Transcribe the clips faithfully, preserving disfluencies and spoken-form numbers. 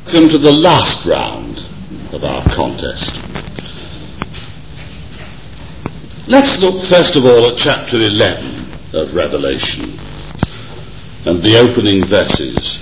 Come to the last round of our contest. Let's look first of all at chapter eleven of Revelation and the opening verses.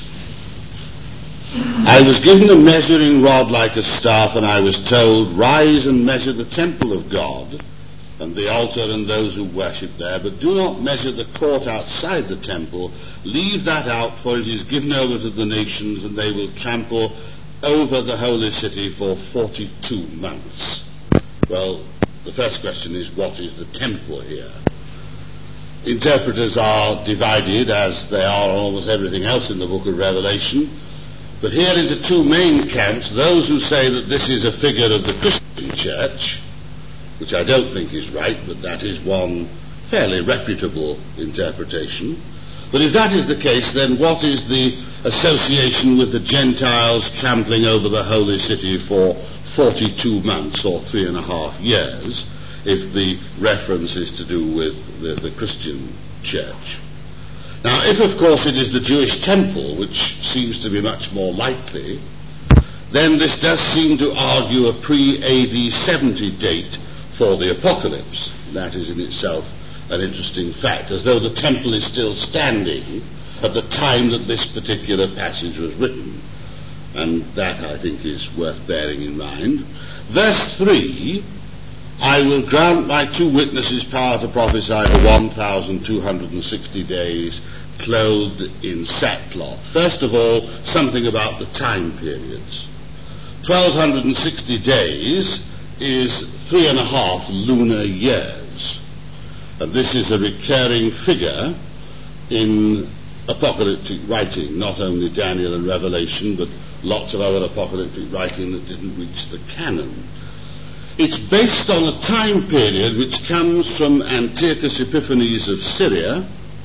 I was given a measuring rod like a staff, and I was told, rise and measure the temple of God and the altar and those who worship there, but do not measure the court outside the temple. Leave that out, for it is given over to the nations, and they will trample over the holy city for forty-two months. Well, the first question is, what is the temple here? Interpreters are divided, as they are on almost everything else in the book of Revelation, but here into two main camps: those who say that this is a figure of the Christian church, which I don't think is right, but that is one fairly reputable interpretation. But if that is the case, then what is the association with the Gentiles trampling over the holy city for forty-two months, or three and a half years, if the reference is to do with the, the Christian church? Now, if of course it is the Jewish temple, which seems to be much more likely, then this does seem to argue a pre-A D seventy date for the apocalypse. That is in itself an interesting fact, as though the temple is still standing at the time that this particular passage was written. And that, I think, is worth bearing in mind. Verse three, I will grant my two witnesses power to prophesy for one thousand two hundred sixty days, clothed in sackcloth. First of all, something about the time periods. twelve sixty days is three and a half lunar years. And this is a recurring figure in apocalyptic writing, not only Daniel and Revelation, but lots of other apocalyptic writing that didn't reach the canon. It's based on a time period which comes from Antiochus Epiphanes of Syria,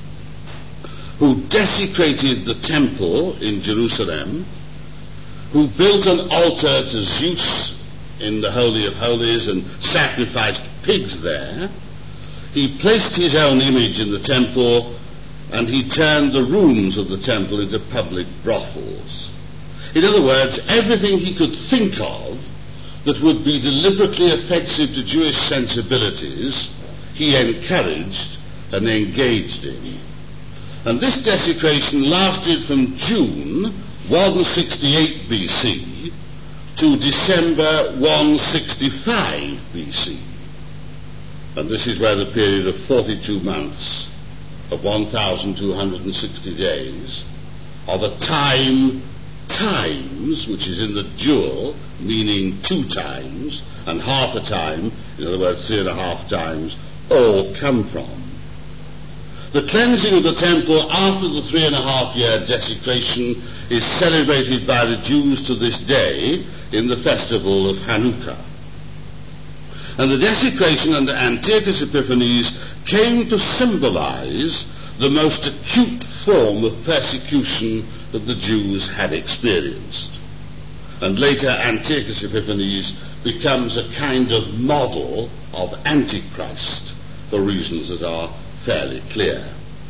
who desecrated the temple in Jerusalem, who built an altar to Zeus in the Holy of Holies and sacrificed pigs there. He placed his own image in the temple, and he turned the rooms of the temple into public brothels. In other words, everything he could think of that would be deliberately offensive to Jewish sensibilities, he encouraged and engaged in. And this desecration lasted from June one sixty-eight B C to December one sixty-five B C. And this is where the period of forty-two months, of one thousand two hundred sixty days, of a time times, which is in the dual, meaning two times, and half a time, in other words, three and a half times, all come from. The cleansing of the temple after the three and a half year desecration is celebrated by the Jews to this day in the festival of Hanukkah. And the desecration under Antiochus Epiphanes came to symbolize the most acute form of persecution that the Jews had experienced. And later Antiochus Epiphanes becomes a kind of model of Antichrist, for reasons that are fairly clear.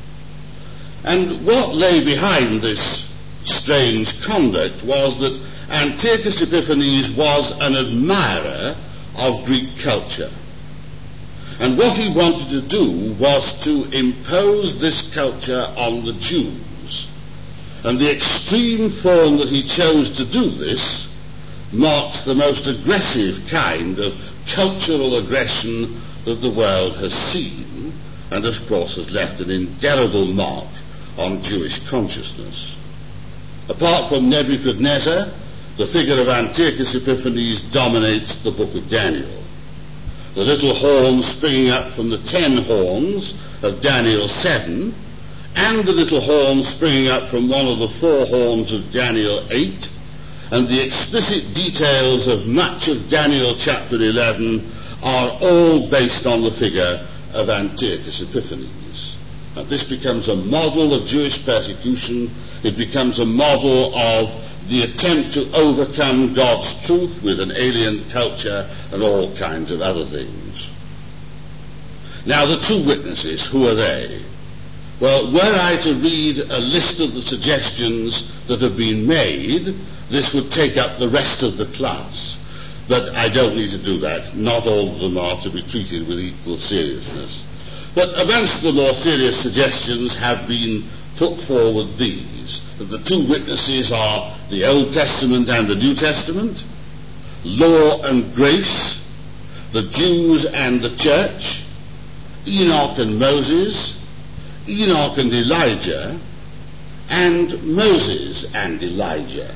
And what lay behind this strange conduct was that Antiochus Epiphanes was an admirer of Greek culture. And what he wanted to do was to impose this culture on the Jews. And the extreme form that he chose to do this marks the most aggressive kind of cultural aggression that the world has seen, and of course has left an indelible mark on Jewish consciousness. Apart from Nebuchadnezzar, the figure of Antiochus Epiphanes dominates the book of Daniel. The little horn springing up from the ten horns of Daniel seven, and the little horn springing up from one of the four horns of Daniel eight, and the explicit details of much of Daniel chapter eleven are all based on the figure of Antiochus Epiphanes. And this becomes a model of Jewish persecution. It becomes a model of the attempt to overcome God's truth with an alien culture and all kinds of other things. Now, the two witnesses, who are they? Well, were I to read a list of the suggestions that have been made, this would take up the rest of the class. But I don't need to do that. Not all of them are to be treated with equal seriousness. But amongst the more serious suggestions have been put forward these, that the two witnesses are the Old Testament and the New Testament, law and grace, the Jews and the church, Enoch and Moses, Enoch and Elijah, and Moses and Elijah.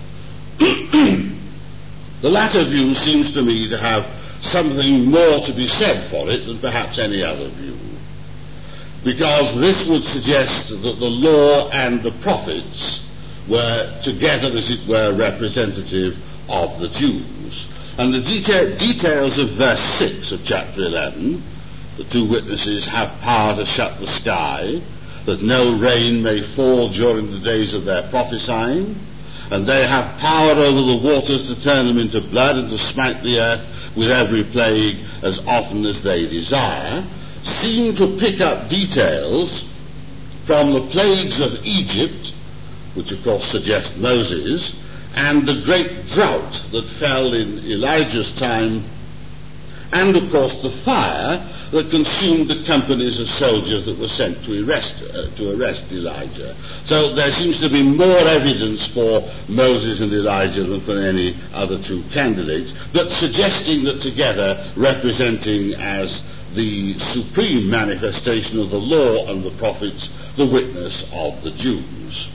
The latter view seems to me to have something more to be said for it than perhaps any other view, because this would suggest that the law and the prophets were together, as it were, representative of the Jews. And the deta- details of verse six of chapter eleven, the two witnesses have power to shut the sky, that no rain may fall during the days of their prophesying, and they have power over the waters to turn them into blood and to smite the earth with every plague as often as they desire, seem to pick up details from the plagues of Egypt, which of course suggest Moses, and the great drought that fell in Elijah's time, and of course the fire that consumed the companies of soldiers that were sent to arrest, uh, to arrest Elijah. So there seems to be more evidence for Moses and Elijah than for any other two candidates, but suggesting that together, representing as the supreme manifestation of the law and the prophets, the witness of the Jews.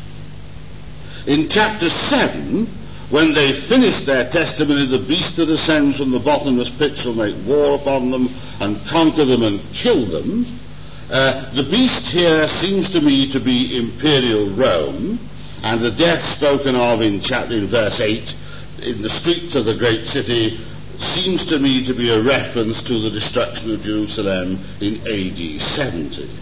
In chapter seven, when they finish their testimony, the beast that ascends from the bottomless pit shall make war upon them and conquer them and kill them. Uh, the beast here seems to me to be imperial Rome, and the death spoken of in chapter in verse eight in the streets of the great city seems to me to be a reference to the destruction of Jerusalem in A D seventy.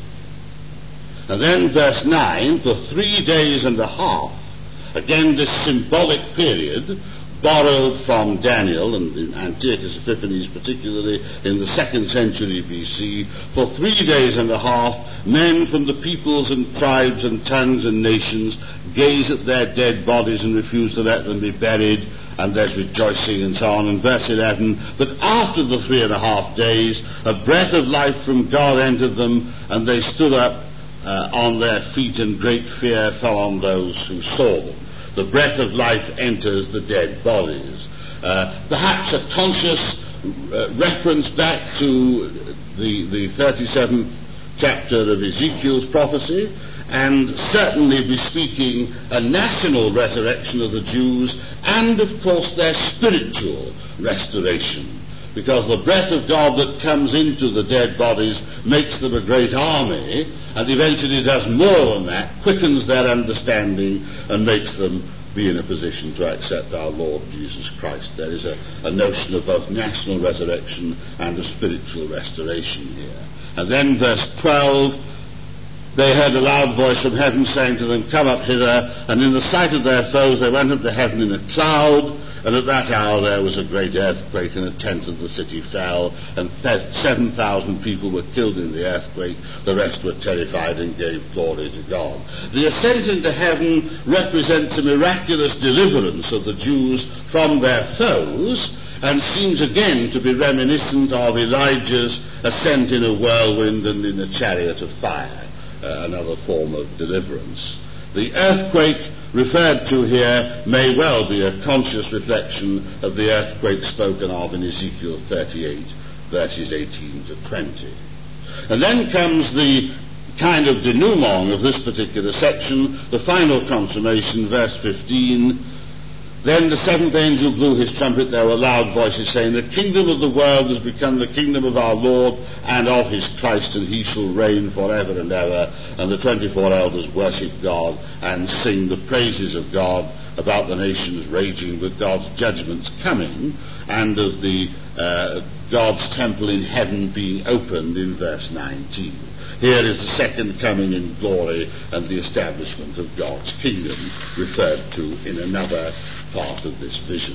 And then verse nine, for three days and a half, again this symbolic period, borrowed from Daniel and in Antiochus Epiphanes particularly in the second century B C, for three days and a half men from the peoples and tribes and tongues and nations gaze at their dead bodies and refuse to let them be buried, and there's rejoicing and so on. In verse eleven, but after the three and a half days a breath of life from God entered them, and they stood up Uh, on their feet, and great fear fell on those who saw them. The breath of life enters the dead bodies. Uh, perhaps a conscious uh, reference back to the, the thirty-seventh chapter of Ezekiel's prophecy, and certainly bespeaking a national resurrection of the Jews, and of course their spiritual restoration. Because the breath of God that comes into the dead bodies makes them a great army, and eventually does more than that, quickens their understanding and makes them be in a position to accept our Lord Jesus Christ. There is a, a notion of both national resurrection and a spiritual restoration here. And then verse twelve, they heard a loud voice from heaven saying to them, come up hither, and in the sight of their foes they went up to heaven in a cloud. And at that hour there was a great earthquake, and a tenth of the city fell, and seven thousand people were killed in the earthquake. The rest were terrified and gave glory to God. The ascent into heaven represents a miraculous deliverance of the Jews from their foes, and seems again to be reminiscent of Elijah's ascent in a whirlwind and in a chariot of fire, uh, another form of deliverance. The earthquake referred to here may well be a conscious reflection of the earthquake spoken of in Ezekiel thirty-eight, verses eighteen to twenty. And then comes the kind of denouement of this particular section, the final consummation, verse fifteen. Then the seventh angel blew his trumpet. There were loud voices saying, the kingdom of the world has become the kingdom of our Lord and of his Christ, and he shall reign forever and ever. And the twenty-four elders worship God and sing the praises of God about the nations raging, with God's judgments coming, and of the uh, God's temple in heaven being opened in verse nineteen. Here is the second coming in glory and the establishment of God's kingdom, referred to in another part of this vision.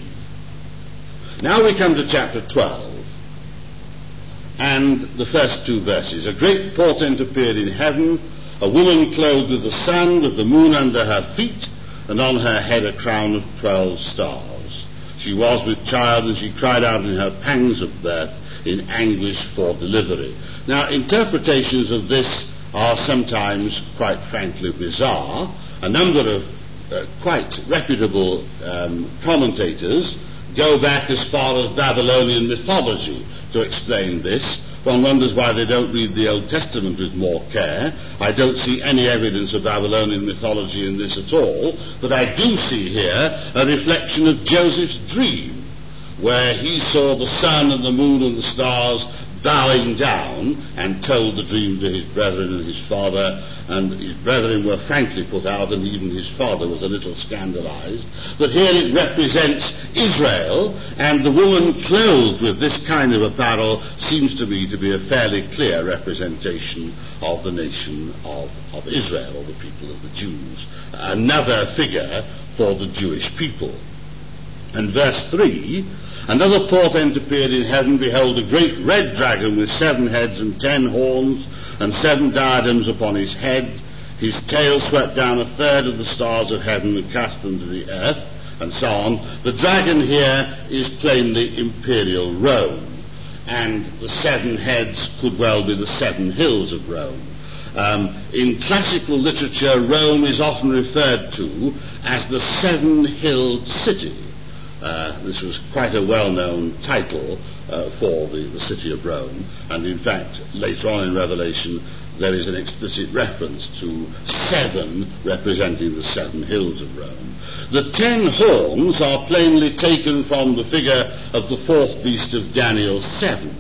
Now we come to chapter twelve and the first two verses. A great portent appeared in heaven, a woman clothed with the sun, with the moon under her feet, and on her head a crown of twelve stars. She was with child, and she cried out in her pangs of birth, in anguish for delivery. Now, interpretations of this are sometimes, quite frankly, bizarre. A number of uh, quite reputable um, commentators go back as far as Babylonian mythology to explain this. One wonders why they don't read the Old Testament with more care. I don't see any evidence of Babylonian mythology in this at all, but I do see here a reflection of Joseph's dream, where he saw the sun and the moon and the stars bowing down, and told the dream to his brethren and his father, and his brethren were frankly put out, and even his father was a little scandalized. But here it represents Israel, and the woman clothed with this kind of apparel seems to me to be a fairly clear representation of the nation of, of Israel, or the people of the Jews. Another figure for the Jewish people. And verse three, another portent appeared in heaven. Behold, a great red dragon with seven heads and ten horns and seven diadems upon his head. His tail swept down a third of the stars of heaven and cast them to the earth, and so on. The dragon here is plainly imperial Rome, and the seven heads could well be the seven hills of Rome. Um, in classical literature, Rome is often referred to as the seven-hilled city. Uh, this was quite a well-known title uh, for the, the city of Rome, and in fact, later on in Revelation, there is an explicit reference to seven representing the seven hills of Rome. The ten horns are plainly taken from the figure of the fourth beast of Daniel seven.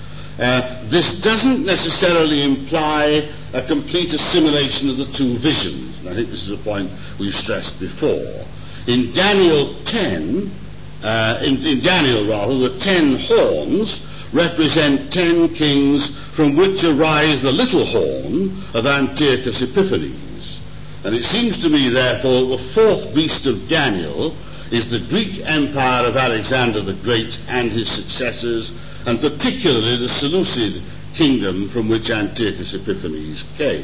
Uh, this doesn't necessarily imply a complete assimilation of the two visions, and I think this is a point we've stressed before. In Daniel ten, Uh, in, in Daniel, rather, the ten horns represent ten kings from which arise the little horn of Antiochus Epiphanes. And it seems to me, therefore, the fourth beast of Daniel is the Greek empire of Alexander the Great and his successors, and particularly the Seleucid kingdom from which Antiochus Epiphanes came.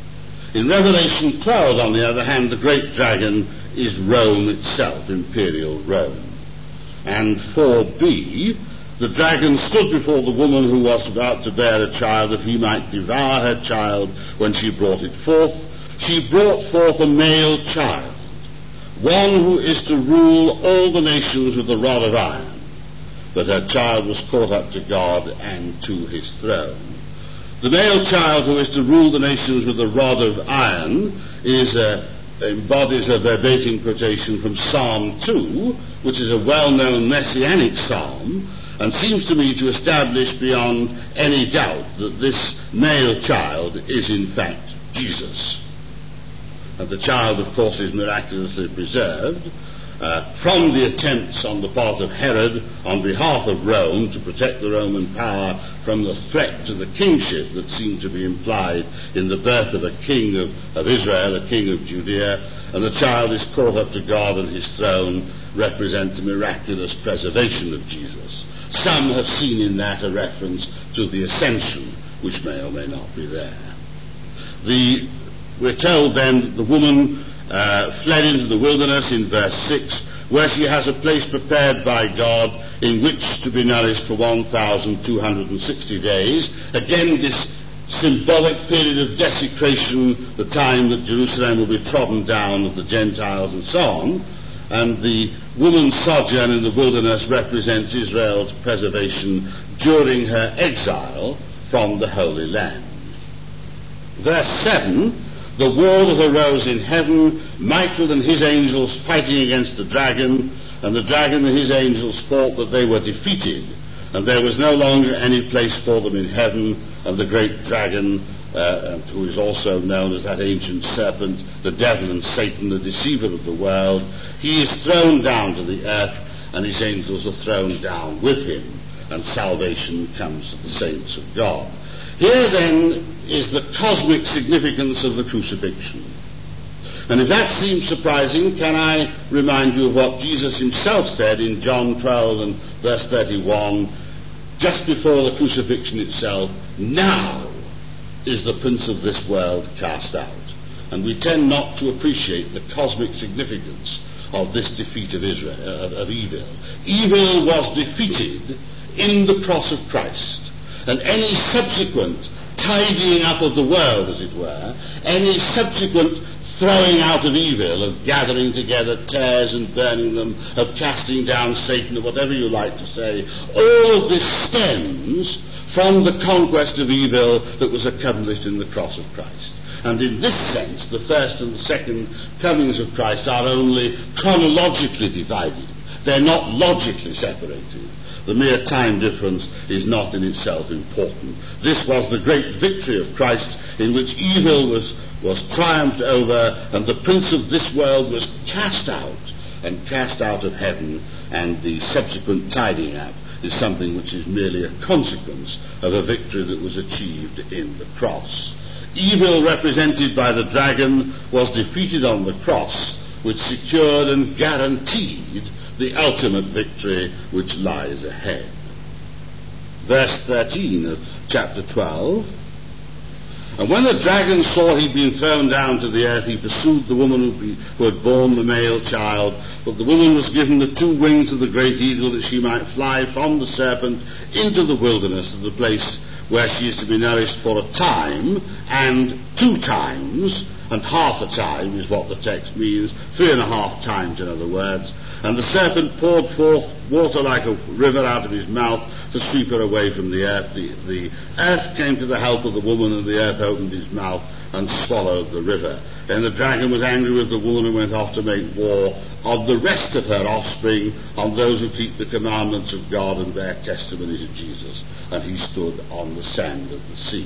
In Revelation twelve, on the other hand, the great dragon is Rome itself, imperial Rome. And four b, the dragon stood before the woman who was about to bear a child, that he might devour her child when she brought it forth. She brought forth a male child, one who is to rule all the nations with a rod of iron. But her child was caught up to God and to his throne. The male child who is to rule the nations with a rod of iron is a embodies a verbatim quotation from Psalm two, which is a well-known messianic psalm, and seems to me to establish beyond any doubt that this male child is in fact Jesus. And the child, of course, is miraculously preserved uh, from the attempts on the part of Herod on behalf of Rome to protect the Roman power from the threat to the kingship that seemed to be implied in the birth of a king of, of Israel, a king of Judea, and the child is caught up to God and his throne, represent the miraculous preservation of Jesus. Some have seen in that a reference to the ascension, which may or may not be there. The, we're told then that the woman uh, fled into the wilderness in verse six, where she has a place prepared by God in which to be nourished for one thousand two hundred sixty days. Again, this symbolic period of desecration, the time that Jerusalem will be trodden down of the Gentiles and so on. And the woman's sojourn in the wilderness represents Israel's preservation during her exile from the Holy Land. Verse seven, the war that arose in heaven, Michael and his angels fighting against the dragon, and the dragon and his angels fought, but they were defeated, and there was no longer any place for them in heaven, and the great dragon, uh, who is also known as that ancient serpent, the devil and Satan, the deceiver of the world, he is thrown down to the earth, and his angels are thrown down with him, and salvation comes to the saints of God. Here then is the cosmic significance of the crucifixion. And if that seems surprising, can I remind you of what Jesus himself said in John twelve and verse thirty-one, just before the crucifixion itself, now is the prince of this world cast out. And we tend not to appreciate the cosmic significance of this defeat of Israel, of, of evil. Evil was defeated in the cross of Christ, and any subsequent tidying up of the world, as it were, any subsequent throwing out of evil, of gathering together tares and burning them, of casting down Satan, or whatever you like to say, all of this stems from the conquest of evil that was accomplished in the cross of Christ. And in this sense, the first and the second comings of Christ are only chronologically divided. They're not logically separated. The mere time difference is not in itself important. This was the great victory of Christ, in which evil was, was triumphed over, and the prince of this world was cast out, and cast out of heaven, and the subsequent tidying up is something which is merely a consequence of a victory that was achieved in the cross. Evil, represented by the dragon, was defeated on the cross, which secured and guaranteed the ultimate victory which lies ahead. Verse thirteen of chapter twelve. And when the dragon saw he'd been thrown down to the earth, he pursued the woman who, be, who had borne the male child. But the woman was given the two wings of the great eagle, that she might fly from the serpent into the wilderness, of the place where she is to be nourished for a time, and two times, and half a time is what the text means, three and a half times in other words. And the serpent poured forth water like a river out of his mouth to sweep her away from the earth. The, the earth came to the help of the woman, and the earth opened his mouth and swallowed the river. Then the dragon was angry with the woman and went off to make war on the rest of her offspring, on those who keep the commandments of God and bear testimony to Jesus. And he stood on the sand of the sea.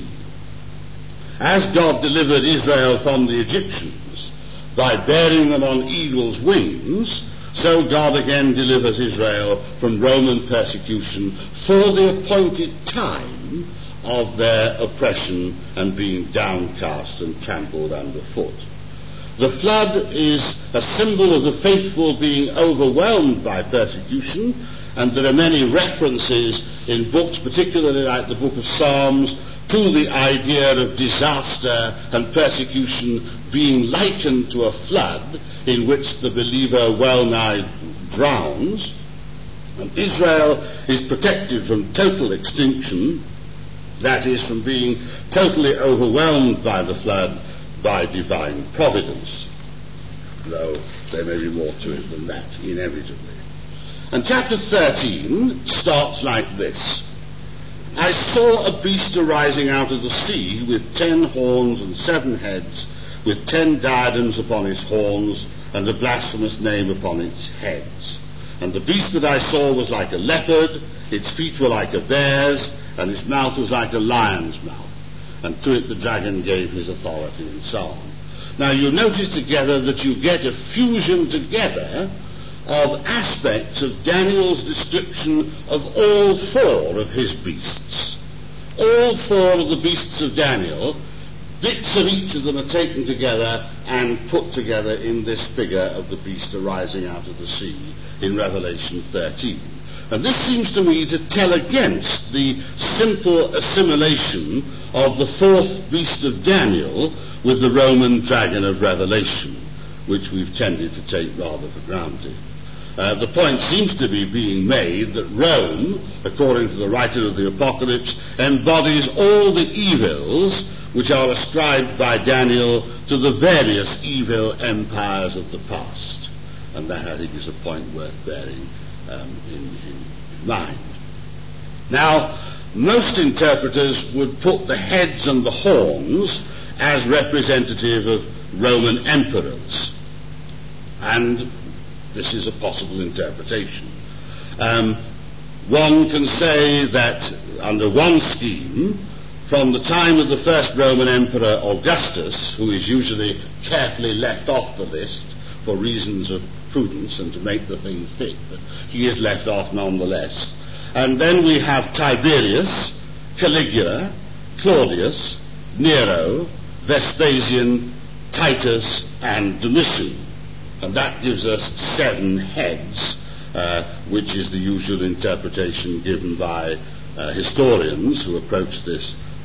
As God delivered Israel from the Egyptians by bearing them on eagle's wings, so God again delivers Israel from Roman persecution for the appointed time of their oppression and being downcast and trampled underfoot. The flood is a symbol of the faithful being overwhelmed by persecution, and there are many references in books, particularly like the book of Psalms, to the idea of disaster and persecution being likened to a flood in which the believer well nigh drowns. And Israel is protected from total extinction, that is, from being totally overwhelmed by the flood, by divine providence, though there may be more to it than that, inevitably. And chapter thirteen starts like this. I saw a beast arising out of the sea with ten horns and seven heads, with ten diadems upon its horns, and a blasphemous name upon its heads. And the beast that I saw was like a leopard, its feet were like a bear's, and its mouth was like a lion's mouth. And to it the dragon gave his authority, and so on. Now you notice together that you get a fusion together of aspects of Daniel's description of all four of his beasts. All four of the beasts of Daniel, bits of each of them are taken together and put together in this figure of the beast arising out of the sea in Revelation thirteen. And this seems to me to tell against the simple assimilation of the fourth beast of Daniel with the Roman dragon of Revelation, which we've tended to take rather for granted. Uh, the point seems to be being made that Rome, according to the writer of the Apocalypse, embodies all the evils which are ascribed by Daniel to the various evil empires of the past. And that, I think, is a point worth bearing um, in, in mind. Now, most interpreters would put the heads and the horns as representative of Roman emperors. And this is a possible interpretation. Um, one can say that under one scheme, from the time of the first Roman Emperor Augustus, who is usually carefully left off the list for reasons of prudence and to make the thing fit, but he is left off nonetheless. And then we have Tiberius, Caligula, Claudius, Nero, Vespasian, Titus, and Domitian. And that gives us seven heads, uh, which is the usual interpretation given by uh, historians who approach this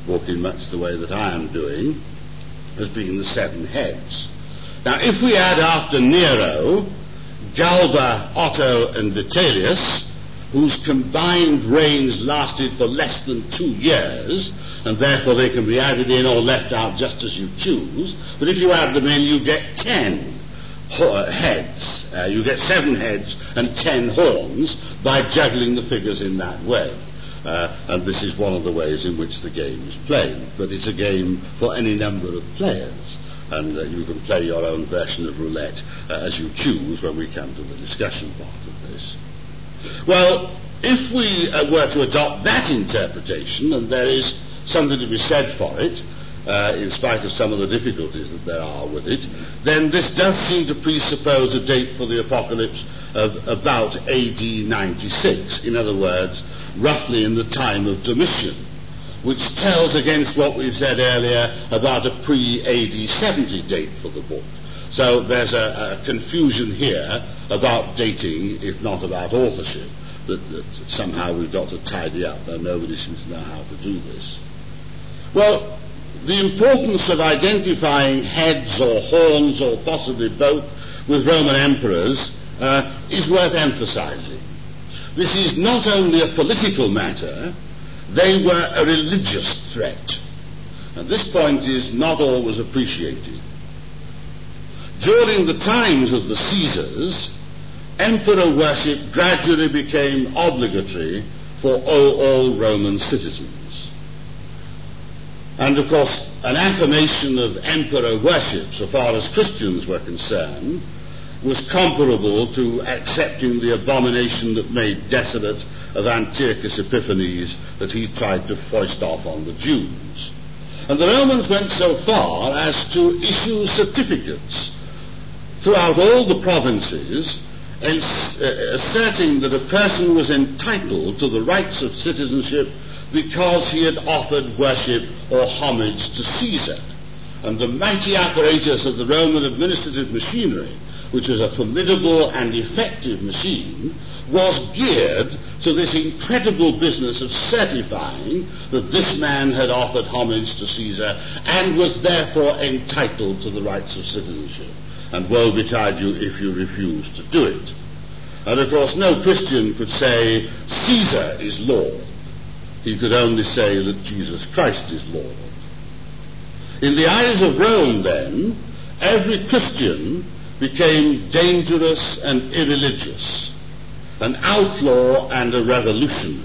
book in much the way that I am doing, as being the seven heads. Now, if we add after Nero, Galba, Otto, and Vitellius, whose combined reigns lasted for less than two years, and therefore they can be added in or left out just as you choose, but if you add them in, you get ten heads. Uh, you get seven heads and ten horns by juggling the figures in that way. Uh, and this is one of the ways in which the game is played. But it's a game for any number of players, and uh, you can play your own version of roulette uh, as you choose when we come to the discussion part of this. Well, if we uh, were to adopt that interpretation, and there is something to be said for it, uh, in spite of some of the difficulties that there are with it, then this does seem to presuppose a date for the apocalypse of about A D ninety-six. In other words, roughly in the time of Domitian, which tells against what we said earlier about a pre-A D seventy date for the book. So there's a, a confusion here about dating, if not about authorship, that, that somehow we've got to tidy up, though nobody seems to know how to do this. Well, the importance of identifying heads or horns, or possibly both, with Roman emperors uh, is worth emphasizing. This is not only a political matter, they were a religious threat. And this point is not always appreciated. During the times of the Caesars, emperor worship gradually became obligatory for all, all Roman citizens. And of course, an affirmation of emperor worship, so far as Christians were concerned, was comparable to accepting the abomination that made desolate of Antiochus Epiphanes that he tried to foist off on the Jews. And the Romans went so far as to issue certificates throughout all the provinces, asserting that a person was entitled to the rights of citizenship because he had offered worship or homage to Caesar. And the mighty apparatus of the Roman administrative machinery, which was a formidable and effective machine, was geared to this incredible business of certifying that this man had offered homage to Caesar and was therefore entitled to the rights of citizenship. And woe betide you if you refuse to do it. And of course no Christian could say Caesar is Lord. He could only say that Jesus Christ is Lord. In the eyes of Rome, then, every Christian became dangerous and irreligious, an outlaw and a revolutionary.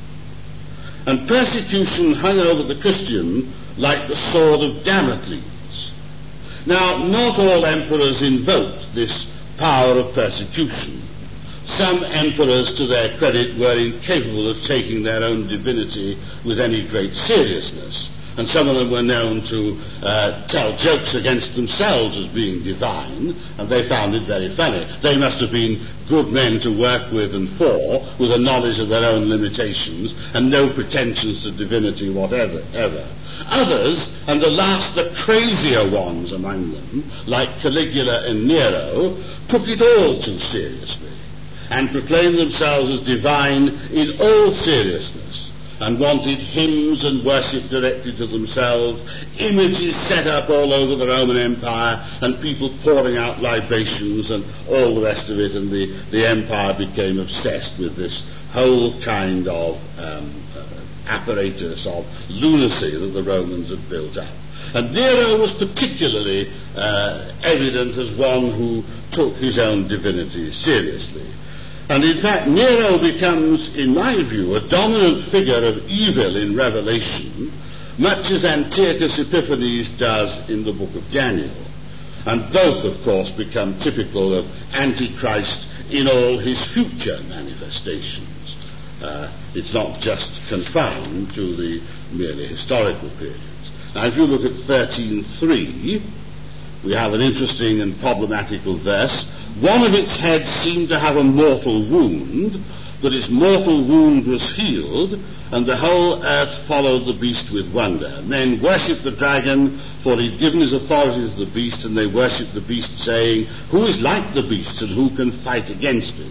And persecution hung over the Christian like the sword of Damocles. Now, not all emperors invoked this power of persecution. Some emperors, to their credit, were incapable of taking their own divinity with any great seriousness, and some of them were known to uh, tell jokes against themselves as being divine, and they found it very funny. They must have been good men to work with and for, with a knowledge of their own limitations and no pretensions to divinity whatever. Ever. Others, and the last, the crazier ones among them, like Caligula and Nero, took it all too seriously and proclaimed themselves as divine in all seriousness, and wanted hymns and worship directed to themselves, images set up all over the Roman Empire, and people pouring out libations and all the rest of it, and the, the empire became obsessed with this whole kind of um, uh, apparatus of lunacy that the Romans had built up. And Nero was particularly uh, evident as one who took his own divinity seriously. And in fact, Nero becomes, in my view, a dominant figure of evil in Revelation, much as Antiochus Epiphanes does in the book of Daniel. And both, of course, become typical of Antichrist in all his future manifestations. Uh, it's not just confined to the merely historical periods. Now, if you look at thirteen three, we have an interesting and problematical verse. One of its heads seemed to have a mortal wound, but its mortal wound was healed, and the whole earth followed the beast with wonder. Men worshipped the dragon, for he'd given his authority to the beast, and they worshipped the beast, saying, "Who is like the beast, and who can fight against it?"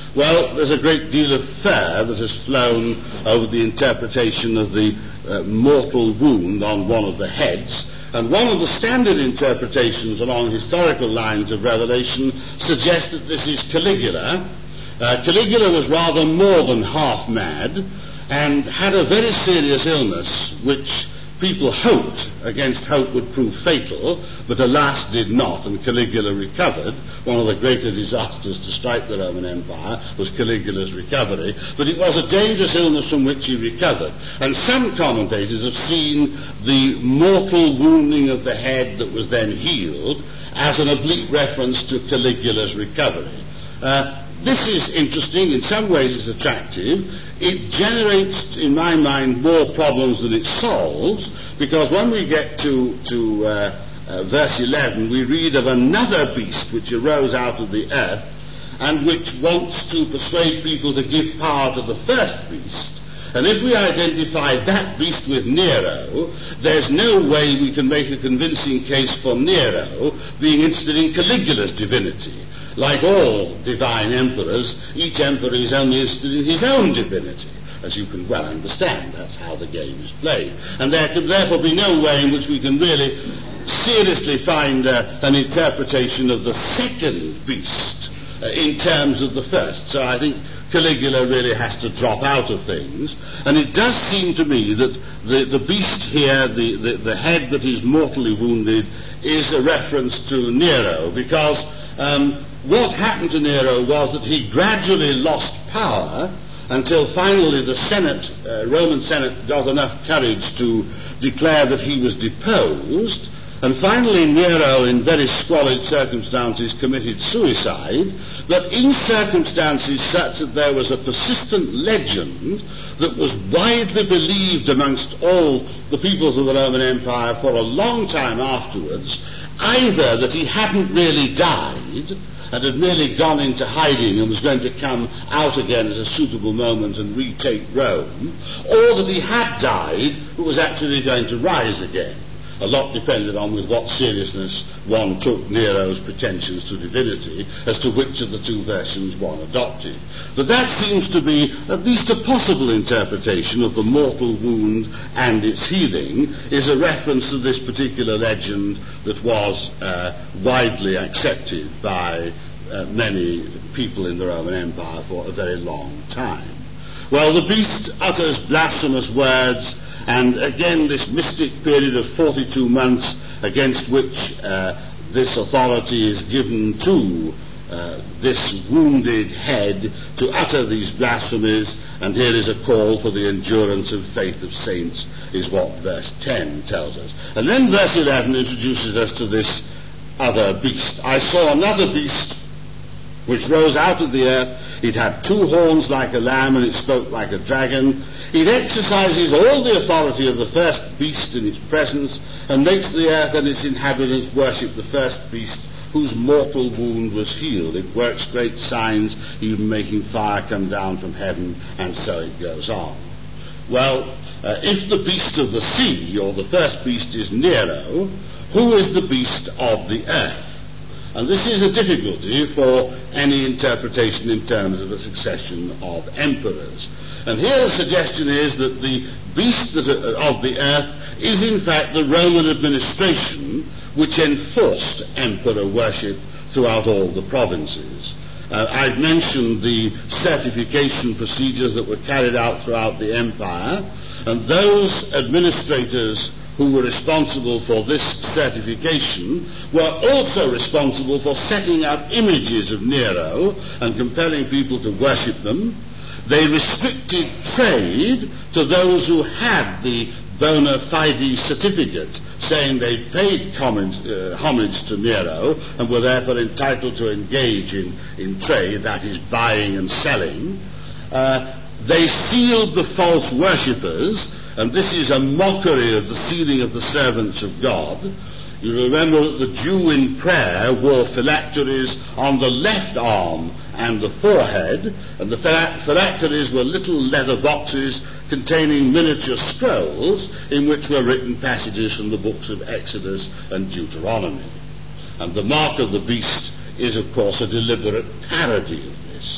Well, there's a great deal of fur that has flown over the interpretation of the uh, mortal wound on one of the heads, and one of the standard interpretations along historical lines of Revelation suggests that this is Caligula. Uh, Caligula was rather more than half mad and had a very serious illness which people hoped against hope would prove fatal, but alas did not, and Caligula recovered. One of the greater disasters to strike the Roman Empire was Caligula's recovery, but it was a dangerous illness from which he recovered. And some commentators have seen the mortal wounding of the head that was then healed as an oblique reference to Caligula's recovery. Uh, This is interesting. In some ways it's attractive. It generates, in my mind, more problems than it solves, because when we get to, to uh, uh, verse eleven, we read of another beast which arose out of the earth and which wants to persuade people to give power to the first beast. And if we identify that beast with Nero, there's no way we can make a convincing case for Nero being interested in Caligula's divinity. Like all divine emperors, each emperor is only interested in his own divinity, as you can well understand. That's how the game is played. And there can therefore be no way in which we can really seriously find uh, an interpretation of the second beast uh, in terms of the first. So I think Caligula really has to drop out of things. And it does seem to me that the, the beast here, the, the, the head that is mortally wounded, is a reference to Nero, because um, what happened to Nero was that he gradually lost power until finally the Senate, uh, Roman Senate, got enough courage to declare that he was deposed, and finally Nero, in very squalid circumstances, committed suicide, but in circumstances such that there was a persistent legend that was widely believed amongst all the peoples of the Roman Empire for a long time afterwards, either that he hadn't really died and had merely gone into hiding and was going to come out again at a suitable moment and retake Rome, or that he had died but was actually going to rise again. A lot depended on with what seriousness one took Nero's pretensions to divinity as to which of the two versions one adopted. But that seems to be at least a possible interpretation of the mortal wound and its healing, is a reference to this particular legend that was uh, widely accepted by uh, many people in the Roman Empire for a very long time. Well, the beast utters blasphemous words, and again this mystic period of forty-two months against which uh, this authority is given to uh, this wounded head to utter these blasphemies, and here is a call for the endurance of faith of saints, is what verse ten tells us. And then verse eleven introduces us to this other beast. I saw another beast which rose out of the earth. It had two horns like a lamb, and it spoke like a dragon. It exercises all the authority of the first beast in its presence, and makes the earth and its inhabitants worship the first beast, whose mortal wound was healed. It works great signs, even making fire come down from heaven, and so it goes on. Well, uh, if the beast of the sea, or the first beast, is Nero, who is the beast of the earth? And this is a difficulty for any interpretation in terms of a succession of emperors. And here the suggestion is that the beast that, uh, of the earth is in fact the Roman administration which enforced emperor worship throughout all the provinces. Uh, I've mentioned the certification procedures that were carried out throughout the empire, and those administrators who were responsible for this certification were also responsible for setting up images of Nero and compelling people to worship them. They restricted trade to those who had the bona fide certificate, saying they paid homage, uh, homage to Nero and were therefore entitled to engage in, in trade, that is, buying and selling. Uh, they sealed the false worshippers, and this is a mockery of the sealing of the servants of God. You remember that the Jew in prayer wore phylacteries on the left arm and the forehead, and the phylacteries were little leather boxes containing miniature scrolls in which were written passages from the books of Exodus and Deuteronomy. And the mark of the beast is, of course, a deliberate parody of this.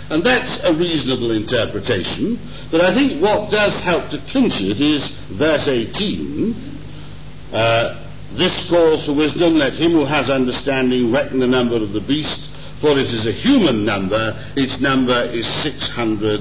And that's a reasonable interpretation, but I think what does help to clinch it is verse eighteen. Uh, this calls for wisdom, let him who has understanding reckon the number of the beast, for it is a human number, its number is six hundred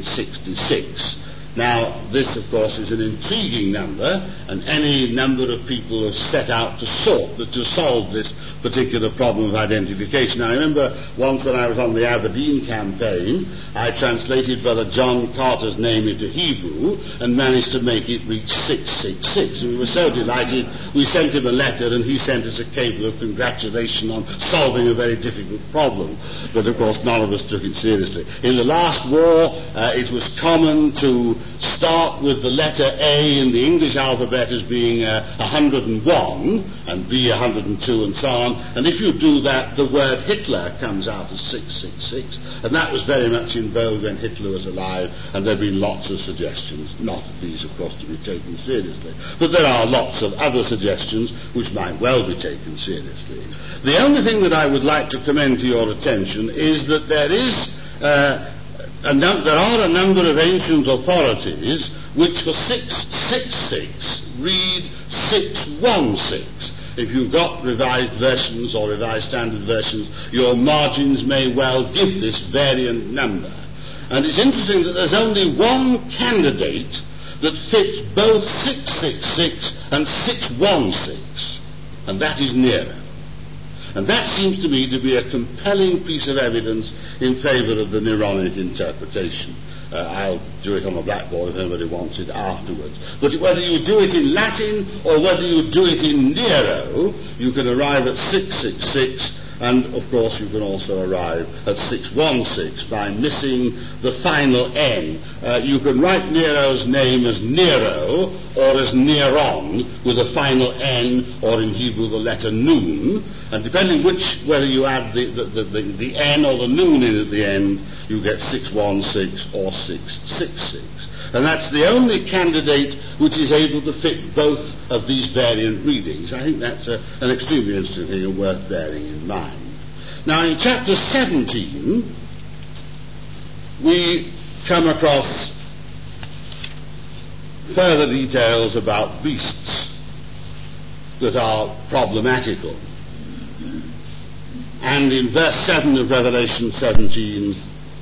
sixty-six. Now, this, of course, is an intriguing number, and any number of people have set out to sort, to solve this particular problem of identification. I remember once when I was on the Aberdeen campaign, I translated Brother John Carter's name into Hebrew and managed to make it reach six six six. And we were so delighted, we sent him a letter and he sent us a cable of congratulation on solving a very difficult problem. But, of course, none of us took it seriously. In the last war, uh, it was common to start with the letter A in the English alphabet as being uh, one hundred and one and B one hundred and two and so on, and if you do that the word Hitler comes out as six six six, and that was very much in vogue when Hitler was alive, and there have been lots of suggestions, not these of course to be taken seriously, but there are lots of other suggestions which might well be taken seriously. The only thing that I would like to commend to your attention is that there is uh, And num- there are a number of ancient authorities which for six six six read six one six. If you've got revised versions or revised standard versions, your margins may well give this variant number. And it's interesting that there's only one candidate that fits both six six six and six one six, and that is Nero. And that seems to me to be a compelling piece of evidence in favour of the Neronic interpretation. Uh, I'll do it on the blackboard if anybody wants it afterwards. But whether you do it in Latin or whether you do it in Nero, you can arrive at six six six, and of course you can also arrive at six one six by missing the final N. Uh, you can write Nero's name as Nero or as Neron with a final N, or in Hebrew the letter Nun, and depending which, whether you add the, the, the, the, the N or the Nun in at the end, you get six one six or six six six. And that's the only candidate which is able to fit both of these variant readings. I think that's a, an extremely interesting thing and worth bearing in mind. Now, in chapter seventeen, we come across further details about beasts that are problematical. And in verse seven of Revelation seventeen,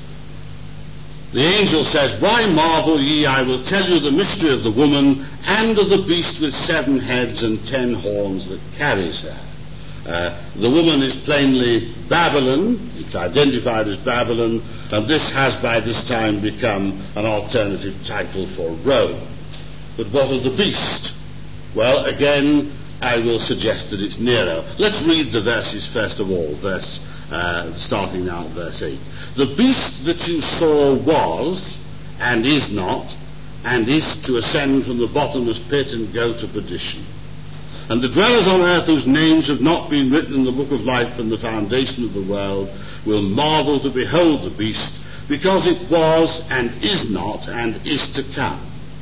the angel says, "Why marvel ye? I will tell you the mystery of the woman and of the beast with seven heads and ten horns that carries her." Uh, the woman is plainly Babylon. It's identified as Babylon, and this has by this time become an alternative title for Rome. But what of the beast? Well, again, I will suggest that it's Nero. Let's read the verses first of all, verse uh, starting now at verse eight. "The beast that you saw was, and is not, and is to ascend from the bottomless pit and go to perdition. And the dwellers on earth whose names have not been written in the book of life from the foundation of the world will marvel to behold the beast, because it was, and is not, and is to come.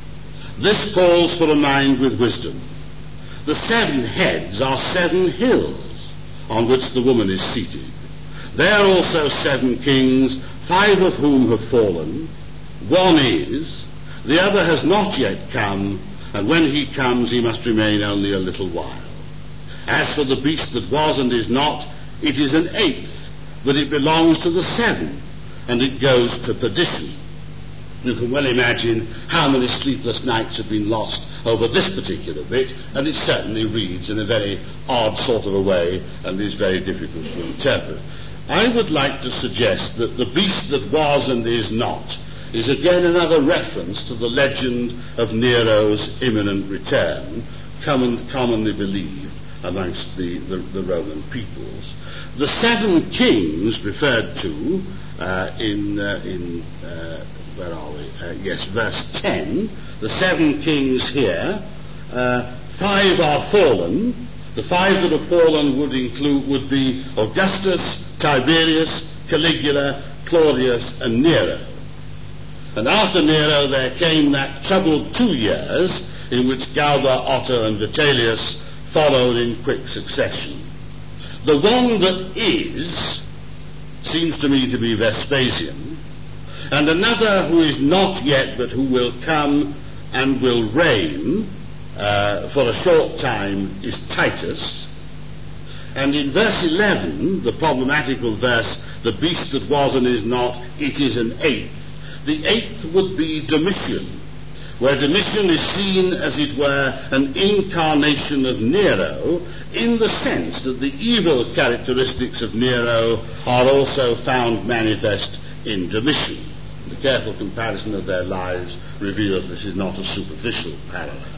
This calls for a mind with wisdom. The seven heads are seven hills on which the woman is seated. There are also seven kings, five of whom have fallen. One is, the other has not yet come, and when he comes he must remain only a little while. As for the beast that was and is not, it is an eighth, but it belongs to the seven, and it goes to perdition." You can well imagine how many sleepless nights have been lost over this particular bit, and it certainly reads in a very odd sort of a way and is very difficult to interpret. I would like to suggest that the beast that was and is not is again another reference to the legend of Nero's imminent return, common, commonly believed amongst the, the, the Roman peoples. The seven kings referred to uh, in, uh, in uh, where are we? Uh, yes, verse ten. The seven kings here, uh, five are fallen. The five that have fallen would include would be Augustus, Tiberius, Caligula, Claudius, and Nero. And after Nero there came that troubled two years in which Galba, Otto, and Vitellius followed in quick succession. The one that is seems to me to be Vespasian, And another who is not yet, but who will come and will reign uh, for a short time, is Titus. And in verse eleven, the problematical verse, the beast that was and is not, it is an eighth. The eighth would be Domitian, where Domitian is seen, as it were, an incarnation of Nero, in the sense that the evil characteristics of Nero are also found manifest in Domitian. The careful comparison of their lives reveals this is not a superficial parallel.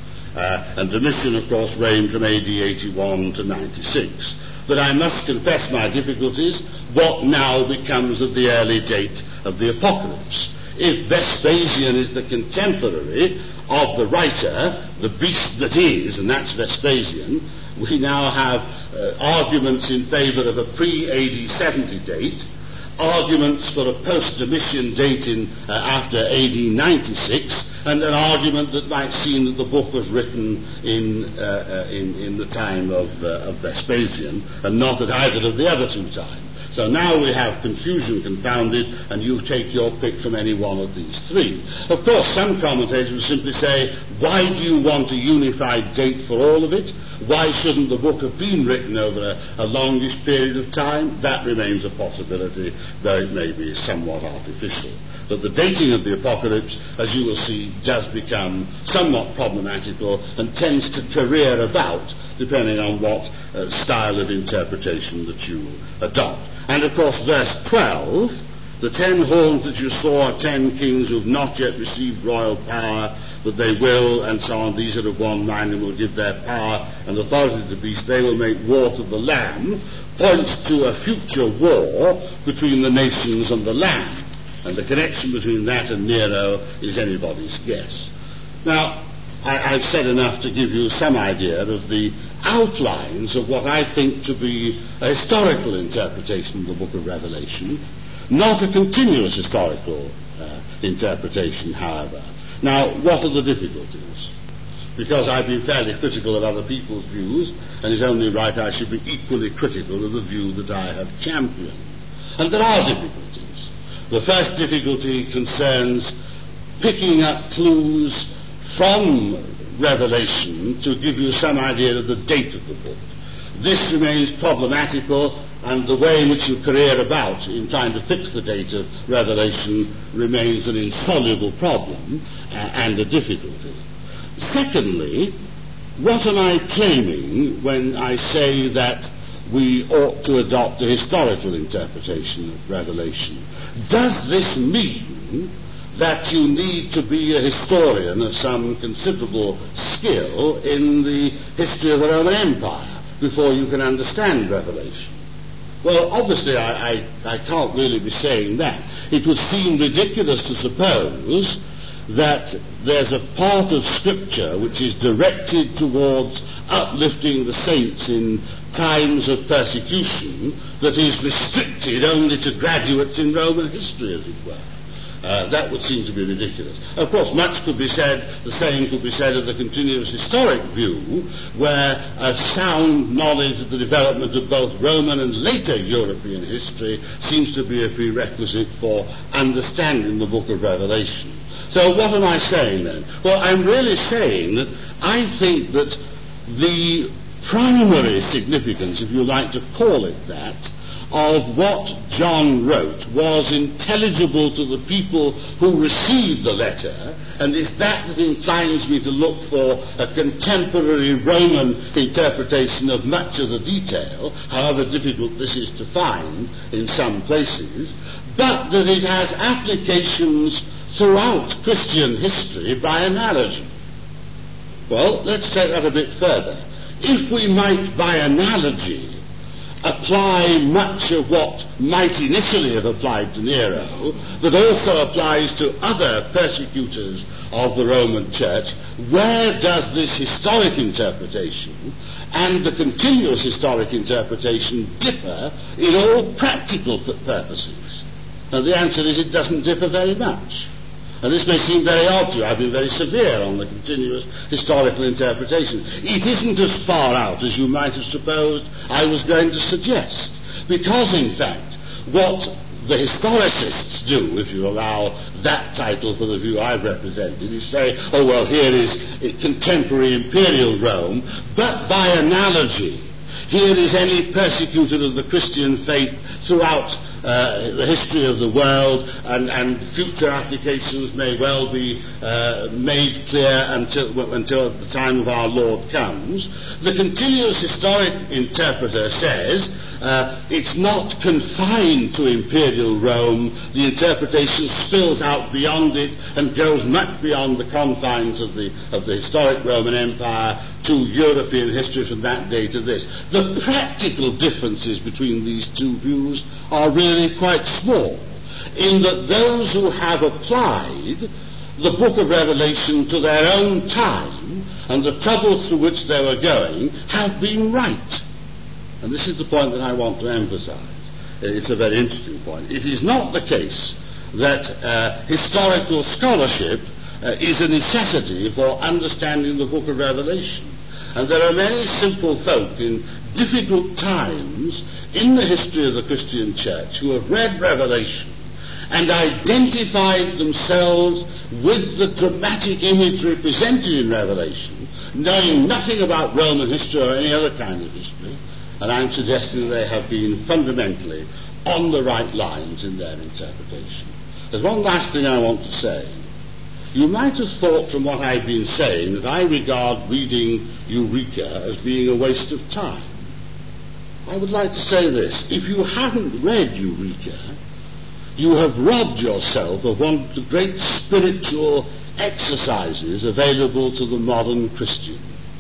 Uh, and Domitian, of course, reigned from A D eighty-one to ninety-six. But I must confess my difficulties. What now becomes of the early date of the Apocalypse? If Vespasian is the contemporary of the writer, the beast that is, and that's Vespasian, we now have uh, arguments in favour of a pre-A D seventy date, arguments for a post-Domitian date in, uh, after A D ninety-six, and an argument that might seem that the book was written in, uh, uh, in, in the time of, uh, of Vespasian, and not at either of the other two times. So now we have confusion confounded, and you take your pick from any one of these three. Of course, some commentators will simply say, why do you want a unified date for all of it? Why shouldn't the book have been written over a, a longish period of time? That remains a possibility, though it may be somewhat artificial. But the dating of the Apocalypse, as you will see, does become somewhat problematical and tends to career about, depending on what uh, style of interpretation that you adopt. And of course, verse twelve, the ten horns that you saw are ten kings who have not yet received royal power, but they will, and so on. These are of one mind and will give their power and authority to the beast. They will make war to the Lamb, points to a future war between the nations and the Lamb. And the connection between that and Nero is anybody's guess. Now, I, I've said enough to give you some idea of the outlines of what I think to be a historical interpretation of the book of Revelation, not a continuous historical uh, interpretation, however. Now, what are the difficulties? Because I've been fairly critical of other people's views, and it's only right I should be equally critical of the view that I have championed. And there are difficulties. The first difficulty concerns picking up clues from Revelation to give you some idea of the date of the book. This remains problematical, and the way in which you career about in trying to fix the date of Revelation remains an insoluble problem uh, and a difficulty. Secondly, what am I claiming when I say that we ought to adopt a historical interpretation of Revelation? Does this mean that you need to be a historian of some considerable skill in the history of the Roman Empire before you can understand Revelation? Well, obviously I, I, I can't really be saying that. It would seem ridiculous to suppose that there's a part of Scripture which is directed towards uplifting the saints in times of persecution that is restricted only to graduates in Roman history, as it were. Uh, that would seem to be ridiculous. Of course, much could be said, the same could be said of the continuous historic view, where a sound knowledge of the development of both Roman and later European history seems to be a prerequisite for understanding the book of Revelation. So what am I saying then? Well, I'm really saying that I think that the primary significance, if you like to call it that, of what John wrote was intelligible to the people who received the letter, and it's that that inclines me to look for a contemporary Roman interpretation of much of the detail, however difficult this is to find in some places, but that it has applications throughout Christian history by analogy. Well, let's take that a bit further. If we might, by analogy, apply much of what might initially have applied to Nero, that also applies to other persecutors of the Roman Church, where does this historic interpretation and the continuous historic interpretation differ in all practical purposes? Now, the answer is it doesn't differ very much. And this may seem very odd to you. I've been very severe on the continuous historical interpretation. It isn't as far out as you might have supposed I was going to suggest. Because, in fact, what the historicists do, if you allow that title for the view I've represented, is say, oh, well, here is contemporary imperial Rome, but by analogy, here is any persecutor of the Christian faith throughout uh, the history of the world, and, and future applications may well be uh, made clear until, until the time of our Lord comes. The continuous historic interpreter says uh, it's not confined to imperial Rome. The interpretation spills out beyond it and goes much beyond the confines of the, of the historic Roman Empire to European history from that day to this. The practical differences between these two views are really quite small, in that those who have applied the book of Revelation to their own time and the troubles through which they were going have been right. And this is the point that I want to emphasize. It's a very interesting point. It is not the case that uh, historical scholarship uh, is a necessity for understanding the book of Revelation. And there are many simple folk in difficult times in the history of the Christian church who have read Revelation and identified themselves with the dramatic imagery presented in Revelation, knowing nothing about Roman history or any other kind of history, and I'm suggesting they have been fundamentally on the right lines in their interpretation. There's one last thing I want to say. You might have thought from what I've been saying that I regard reading Eureka as being a waste of time. I would like to say this. If you haven't read Eureka, you have robbed yourself of one of the great spiritual exercises available to the modern Christian.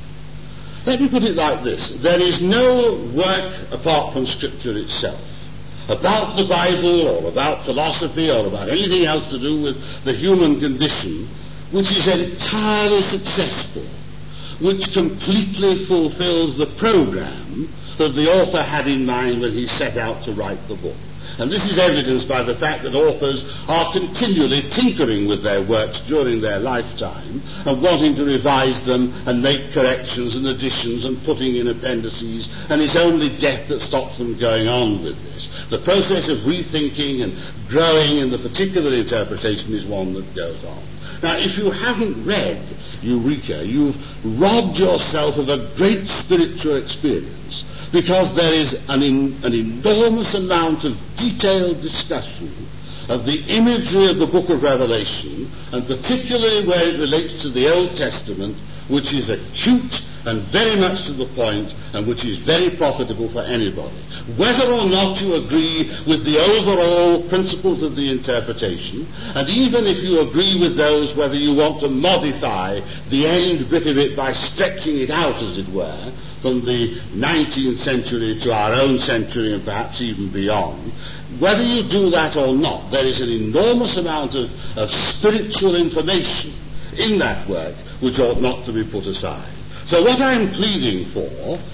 Let me put it like this. There is no work apart from Scripture itself, about the Bible or about philosophy or about anything else to do with the human condition, which is entirely successful, which completely fulfills the program that the author had in mind when he set out to write the book. And this is evidenced by the fact that authors are continually tinkering with their works during their lifetime and wanting to revise them and make corrections and additions and putting in appendices, and it's only death that stops them going on with this. The process of rethinking and growing in the particular interpretation is one that goes on. Now, if you haven't read Eureka, you've robbed yourself of a great spiritual experience, because there is an, in, an enormous amount of detailed discussion of the imagery of the book of Revelation, and particularly where it relates to the Old Testament, which is acute and very much to the point, and which is very profitable for anybody. Whether or not you agree with the overall principles of the interpretation, and even if you agree with those, whether you want to modify the end bit of it by stretching it out, as it were, from the nineteenth century to our own century and perhaps even beyond, whether you do that or not, there is an enormous amount of, of spiritual information in that work which ought not to be put aside. So what I'm pleading for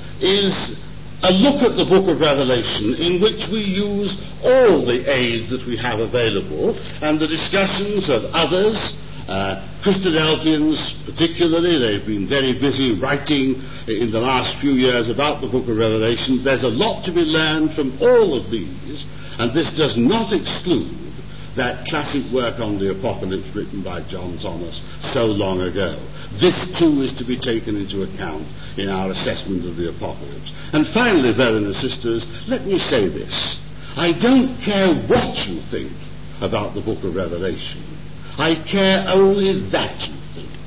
is a look at the book of Revelation in which we use all the aids that we have available, and the discussions of others, uh, Christadelphians particularly. They've been very busy writing in the last few years about the book of Revelation. There's a lot to be learned from all of these, and this does not exclude that classic work on the Apocalypse written by John Thomas so long ago. This too is to be taken into account in our assessment of the Apocalypse. And finally, brethren and sisters, let me say this. I don't care what you think about the book of Revelation. I care only that you think.